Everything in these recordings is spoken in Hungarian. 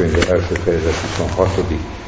könyve első fejezet 26.,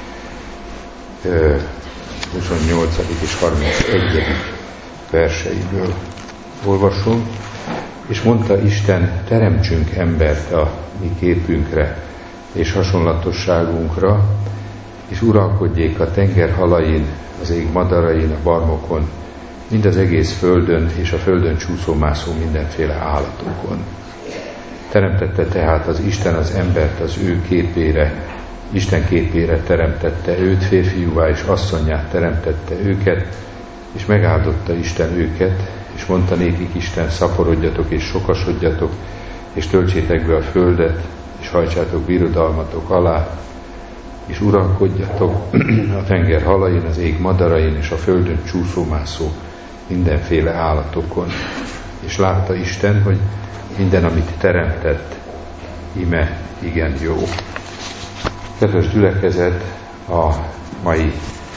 28. és 31. verseiből olvasom. És mondta Isten, teremtsünk embert a mi képünkre és hasonlatosságunkra, és uralkodjék a tenger halain, az ég madarain, a barmokon, mind az egész földön, és a földön csúszómászó mindenféle állatokon. Teremtette tehát az Isten az embert az ő képére, Isten képére teremtette őt, férfiúvá és asszonnyát teremtette őket, és megáldotta Isten őket, és mondta nékik Isten, szaporodjatok és sokasodjatok, és töltsétek be a földet, és hajtsátok birodalmatok alá, és uralkodjatok a tenger halain, az ég madarain, és a földön csúszómászó mindenféle állatokon. És látta Isten, hogy minden, amit teremtett, íme igen jó. Kedves gyülekezet, a mai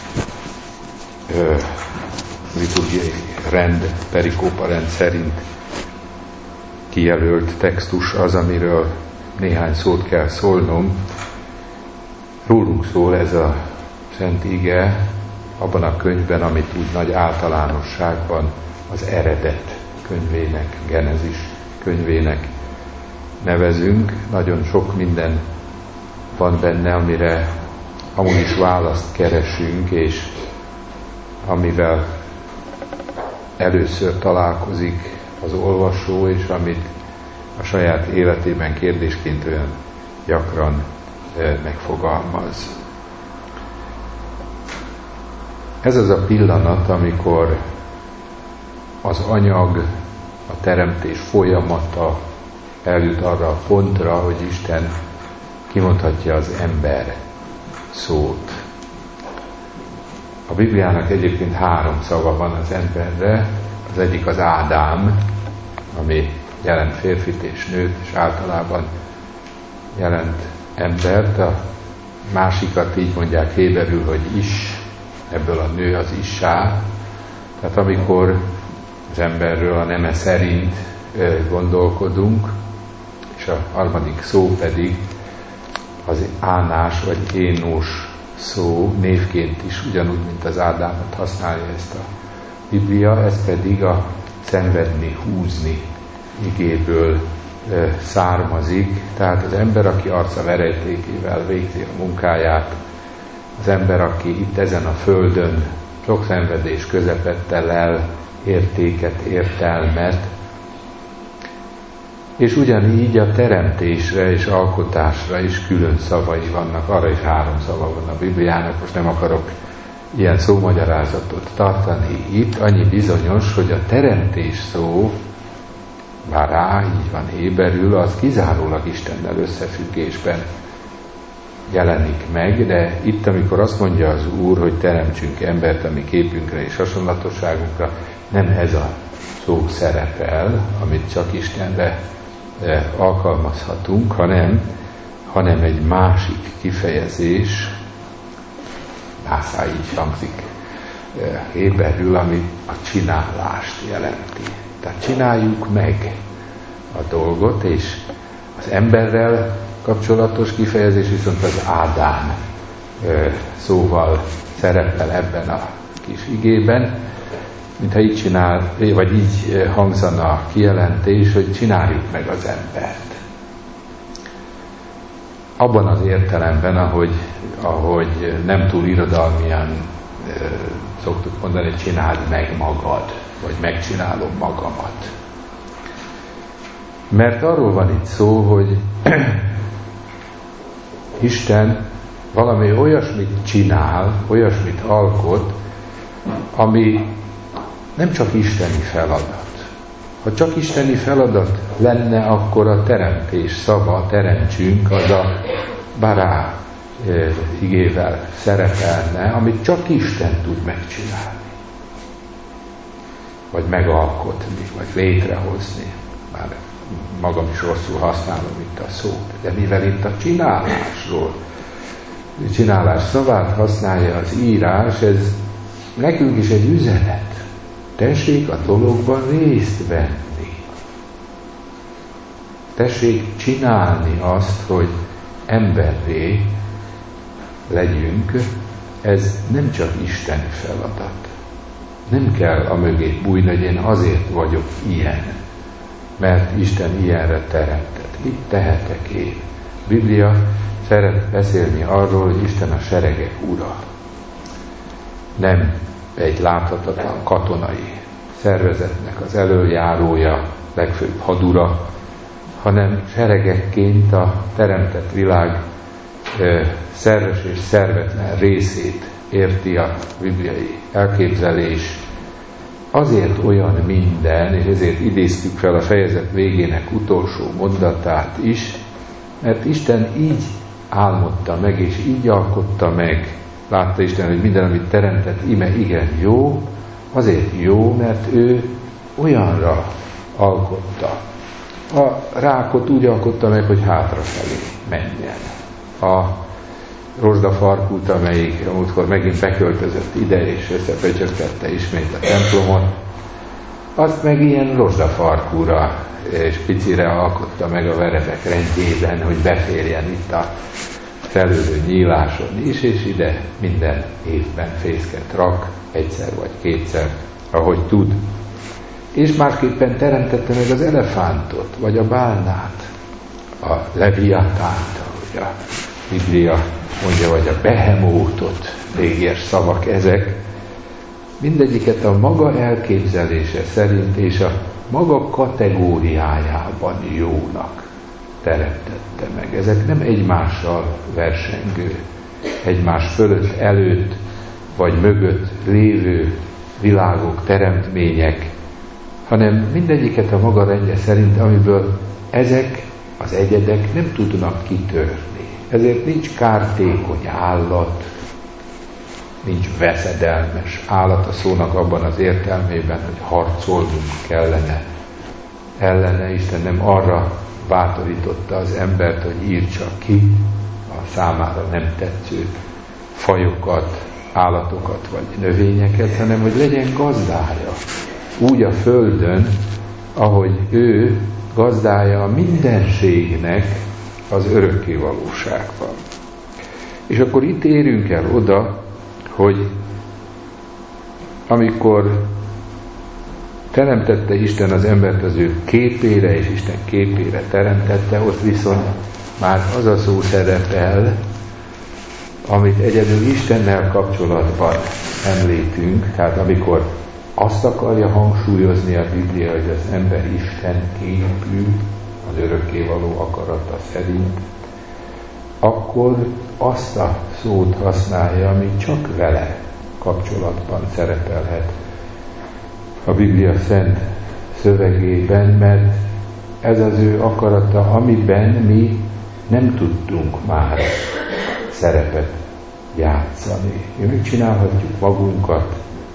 liturgiai rend, perikópa rend szerint kijelölt textus az, amiről néhány szót kell szólnom. Rólunk szól ez a szent ige abban a könyvben, amit úgy nagy általánosságban az eredet könyvének, Genezis könyvének nevezünk. Nagyon sok minden van benne, amire amúgy is választ keresünk, és amivel először találkozik az olvasó, és amit a saját életében kérdésként olyan gyakran megfogalmaz. Ez az a pillanat, amikor az anyag, a teremtés folyamata eljut arra a pontra, hogy Isten kimondhatja az ember szót. A Bibliának egyébként 3 szava van az emberre. Az egyik az Ádám, ami jelent férfit és nőt, és általában jelent embert. A másikat így mondják héberül, hogy is, ebből a nő az issá. Tehát amikor az emberről a neme szerint gondolkodunk, és a harmadik szó pedig az Ánás vagy Énós szó, névként is ugyanúgy, mint az Ádámot használja ezt a Biblia, ez pedig a szenvedni, húzni igéből származik. Tehát az ember, aki arca verejtékével végzi a munkáját, az ember, aki itt ezen a földön sok szenvedés közepette lel értéket, értelmet, és ugyanígy a teremtésre és alkotásra is külön szavai vannak, arra is 3 szava van a Bibliának, most nem akarok ilyen szómagyarázatot tartani itt, annyi bizonyos, hogy a teremtés szó, bár rá, így van héberül, az kizárólag Istennel összefüggésben jelenik meg, de itt, amikor azt mondja az Úr, hogy teremtsünk embert a mi képünkre és hasonlatosságunkra, nem ez a szó szerepel, amit csak Istenre alkalmazhatunk, hanem egy másik kifejezés, nászá így hangzik héberül, ami a csinálást jelenti. Tehát csináljuk meg a dolgot, és az emberrel kapcsolatos kifejezés viszont az Ádám szóval szerepel ebben a kis igében, mintha így csinál, vagy így hangzana a kijelentés, hogy csináljuk meg az embert. Abban az értelemben, ahogy nem túl irodalmian szoktuk mondani, hogy csináld meg magad, vagy megcsinálom magamat. Mert arról van itt szó, hogy Isten valami olyasmit csinál, olyasmit alkot, ami nem csak isteni feladat. Ha csak isteni feladat lenne, akkor a teremtés szava, teremtsünk, az a bará igével szerepelne, amit csak Isten tud megcsinálni. Vagy megalkotni, vagy létrehozni. Már magam is rosszul használom itt a szót. De mivel itt a csinálás szavát használja az írás, ez nekünk is egy üzenet. Tessék a dologban részt venni. Tessék csinálni azt, hogy emberré legyünk, ez nem csak isteni feladat. Nem kell amögé bújni, hogy én azért vagyok ilyen, mert Isten ilyenre teremtett. Mit tehetek én? A Biblia szeret beszélni arról, hogy Isten a seregek ura. Nem egy láthatatlan katonai szervezetnek az elöljárója, legfőbb hadura, hanem seregekként a teremtett világ szerves és szervetlen részét érti a bibliai elképzelés. Azért olyan minden, és ezért idéztük fel a fejezet végének utolsó mondatát is, mert Isten így álmodta meg, és így alkotta meg. Látta Isten, hogy minden, amit teremtett, ime igen jó, azért jó, mert ő olyanra alkotta. A rákot úgy alkotta meg, hogy hátrafelé menjen. A rozsdafarkút, amelyik amúgykor megint beköltözött ide, és összepecsökkette ismét a templomot, azt meg ilyen rozsdafarkúra és picire alkotta meg a verebek rendjében, hogy beférjen itt a felülő nyíláson is, és ide minden évben fészket rak, egyszer vagy kétszer, ahogy tud. És másképpen teremtette meg az elefántot, vagy a bálnát, a leviatánt, ahogy a Biblia mondja, vagy a behemótot, régies szavak ezek, mindegyiket a maga elképzelése szerint és a maga kategóriájában jónak teremtette meg. Ezek nem egymással versengő, egymás fölött, előtt vagy mögött lévő világok, teremtmények, hanem mindegyiket a maga rendje szerint, amiből ezek az egyedek nem tudnak kitörni. Ezért nincs kártékony állat, nincs veszedelmes állat a szónak abban az értelmében, hogy harcolnunk kellene ellene. Isten nem arra bátorította az embert, hogy írtsa ki a számára nem tetsző fajokat, állatokat vagy növényeket, hanem hogy legyen gazdája úgy a földön, ahogy ő gazdája a mindenségnek az örökké valóságban. És akkor itt érünk el oda, hogy amikor teremtette Isten az embert az ő képére, és Isten képére teremtette, ott viszont már az a szó szerepel, amit egyedül Istennel kapcsolatban említünk, tehát amikor azt akarja hangsúlyozni a Biblia, hogy az ember Isten képű, az örökkévaló akarata szerint, akkor azt a szót használja, ami csak vele kapcsolatban szerepelhet a Biblia szent szövegében, mert ez az ő akarata, amiben mi nem tudtunk már szerepet játszani. Mi megcsinálhatjuk magunkat,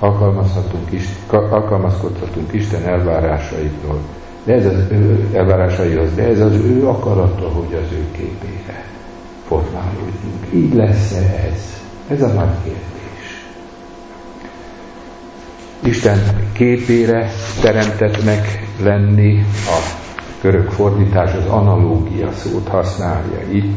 alkalmazkodhatunk Isten elvárásaihoz, de ez az ő akarata, hogy az ő képére formálódjunk. Így lesz-e ez? Ez a nagy kérdés. Isten képére teremtettnek lenni, a görög fordítás az analógia szót használja itt.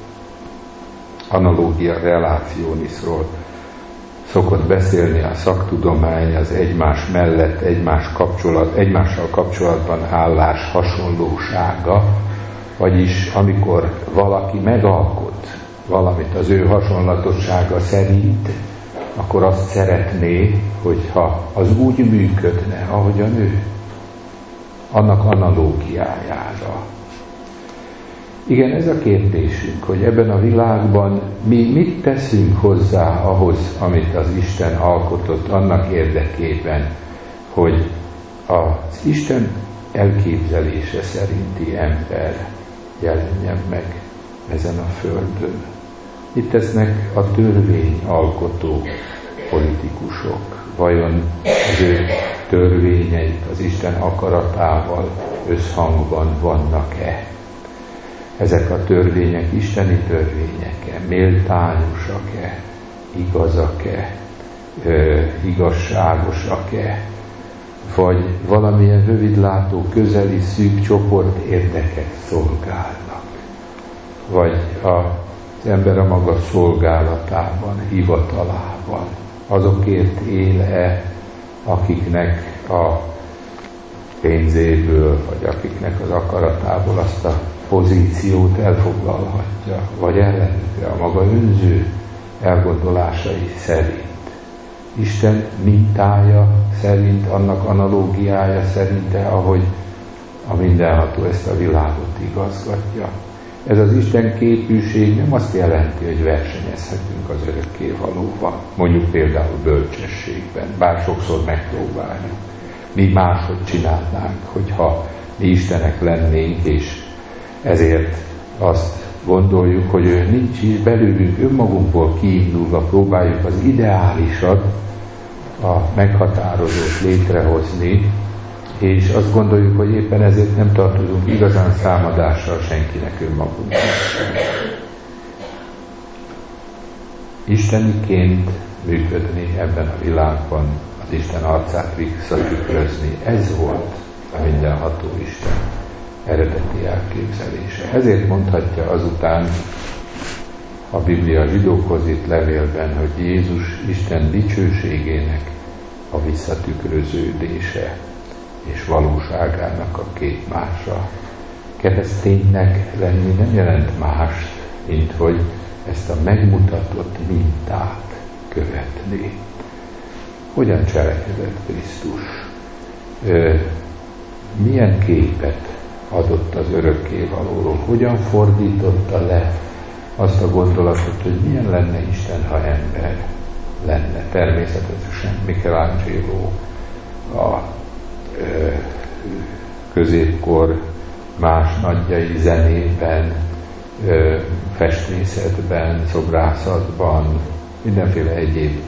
Analógia relationisról szokott beszélni a szaktudomány, az egymás mellett, egymással kapcsolatban állás hasonlósága, vagyis amikor valaki megalkot valamit az ő hasonlatossága szerint, akkor azt szeretné, hogyha az úgy működne, ahogyan ő, annak analógiájára. Igen, ez a kérdésünk, hogy ebben a világban mi mit teszünk hozzá ahhoz, amit az Isten alkotott annak érdekében, hogy az Isten elképzelése szerinti ember jelenjen meg ezen a földön. Itt tesznek a törvényalkotó politikusok. Vajon az ő törvényeik az Isten akaratával összhangban vannak-e? Ezek a törvények isteni törvények-e? Méltányosak-e? Igazak-e? Igazságosak-e? Vagy valamilyen rövidlátó, közeli, szűk csoport érdekek szolgálnak? vagy az ember a maga szolgálatában, hivatalában, azokért él-e, akiknek a pénzéből, vagy akiknek az akaratából azt a pozíciót elfoglalhatja, vagy ellenükre a maga önző elgondolásai szerint. Isten mintája szerint, annak analógiája szerinte, ahogy a mindenható ezt a világot igazgatja. Ez az Isten képűség nem azt jelenti, hogy versenyezhetünk az örökkévalóval, mondjuk például bölcsességben, bár sokszor megpróbáljuk. Mi máshogy csinálnánk, hogyha mi Istenek lennénk, és ezért azt gondoljuk, hogy ő nincs is belőlünk, önmagunkból kiindulva próbáljuk az ideálisat, a meghatározót létrehozni, és azt gondoljuk, hogy éppen ezért nem tartozunk igazán számadással senkinek, önmagunknak. Isteniként működni ebben a világban, az Isten arcát visszatükrözni, ez volt a mindenható Isten eredeti elképzelése. Ezért mondhatja azután a Biblia zsidókhoz itt levélben, hogy Jézus Isten dicsőségének a visszatükröződése és valóságának a képmása. Kereszténynek lenni nem jelent mást, mint hogy ezt a megmutatott mintát követni. Hogyan cselekedett Krisztus? Milyen képet adott az örökkévalóról? Hogyan fordította le azt a gondolatot, hogy milyen lenne Isten, ha ember lenne? Természetesen Michelangelo a középkor más nagyjai zenében, festmészetben, szobrászatban, mindenféle egyéb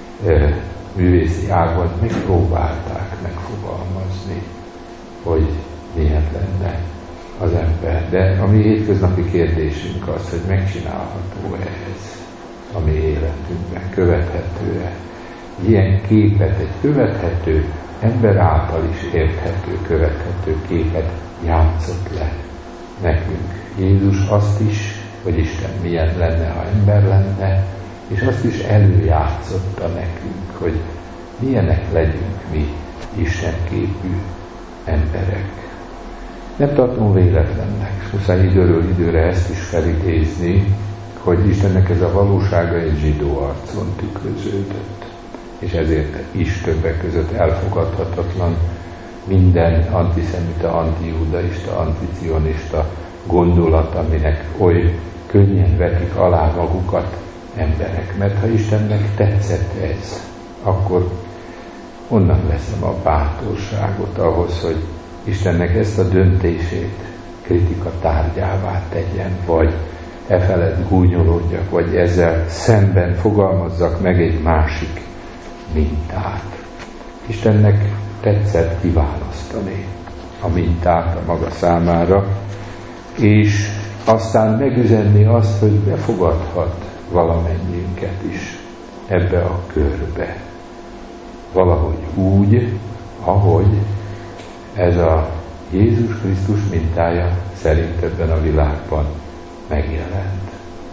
művészi ágban megpróbálták megfogalmazni, hogy milyen lenne az ember. De a mi hétköznapi kérdésünk az, hogy megcsinálható-e ez a mi életünkben, követhető-e. Ilyen képet, egy követhető, ember által is érthető, követhető képet játszott le nekünk. Jézus azt is, hogy Isten milyen lenne, ha ember lenne, és azt is előjátszotta nekünk, hogy milyenek legyünk mi Isten képű emberek. Nem tartom véletlennek, muszáj időről időre ezt is felidézni, hogy Istennek ez a valósága egy zsidó arcon tükröződött, és ezért is többek között elfogadhatatlan minden antiszemita, antijudaista, anticionista gondolat, aminek oly könnyen vetik alá magukat emberek. Mert ha Istennek tetszett ez, akkor onnan veszem a bátorságot ahhoz, hogy Istennek ezt a döntését kritika tárgyává tegyen, vagy e felett gúnyolódjak, vagy ezzel szemben fogalmazzak meg egy másik mintát. Istennek tetszett kiválasztani a mintát a maga számára, és aztán megüzenni azt, hogy befogadhat valamennyiünket is ebbe a körbe. Valahogy úgy, ahogy ez a Jézus Krisztus mintája szerint ebben a világban megjelent.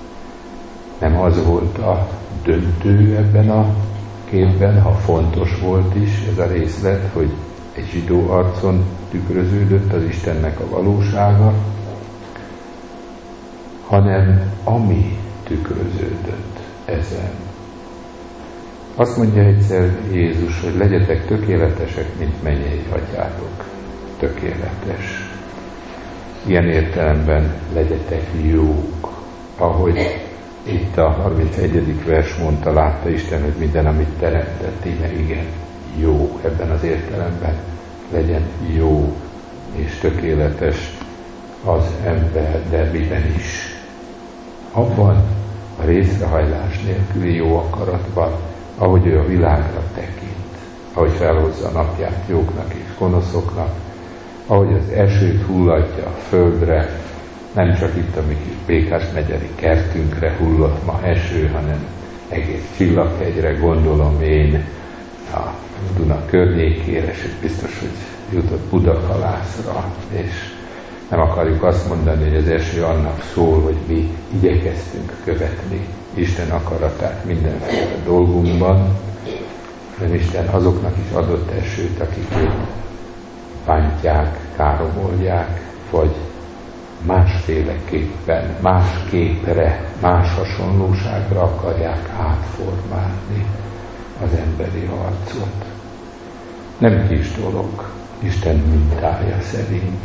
Nem az volt a döntő ebben a képben, ha fontos volt is ez a részlet, hogy egy zsidó arcon tükröződött az Istennek a valósága, hanem ami tükröződött ezen. Azt mondja egyszer Jézus, hogy legyetek tökéletesek, mint mennyei atyátok tökéletes. Ilyen értelemben legyetek jók, ahogy itt a 31. vers mondta, látta Isten, hogy minden, amit teremtett, íme igen, jó ebben az értelemben. Legyen jó és tökéletes az ember, de miben is. Abban a részrehajlás nélküli jó akaratban, ahogy ő a világra tekint, ahogy felhozza a napját jóknak és gonoszoknak, ahogy az esőt hullatja a földre, nem csak itt a mi kis Békás-megyeri kertünkre hullott ma eső, hanem egész Csillaghegyre, gondolom én, a Duna környékére, és biztos, hogy jutott Budakalászra, és Nem akarjuk azt mondani, hogy az eső annak szól, hogy mi igyekeztünk követni Isten akaratát mindenféle dolgunkban, de Isten azoknak is adott esőt, akik őt bántják, káromolják, vagy másféleképpen, más képre, más hasonlóságra akarják átformálni az emberi arcot. Nem kis dolog, Isten mintája szerint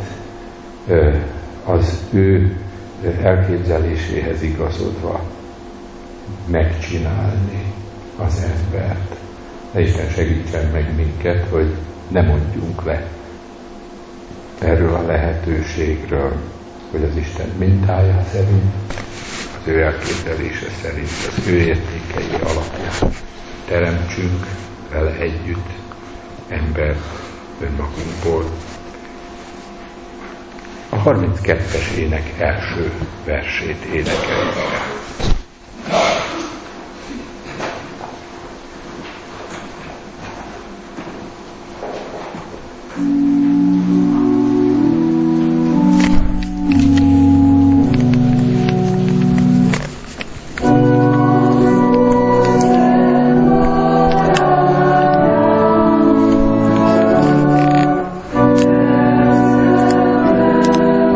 az ő elképzeléséhez igazodva megcsinálni az embert. De Isten segítsen meg minket, hogy ne mondjunk le erről a lehetőségről, hogy az Isten mintája szerint, az ő elképzelése szerint, az ő értékei alapján teremtsünk vele együtt embert önmagunkból. A 32-es ének első versét énekeljük.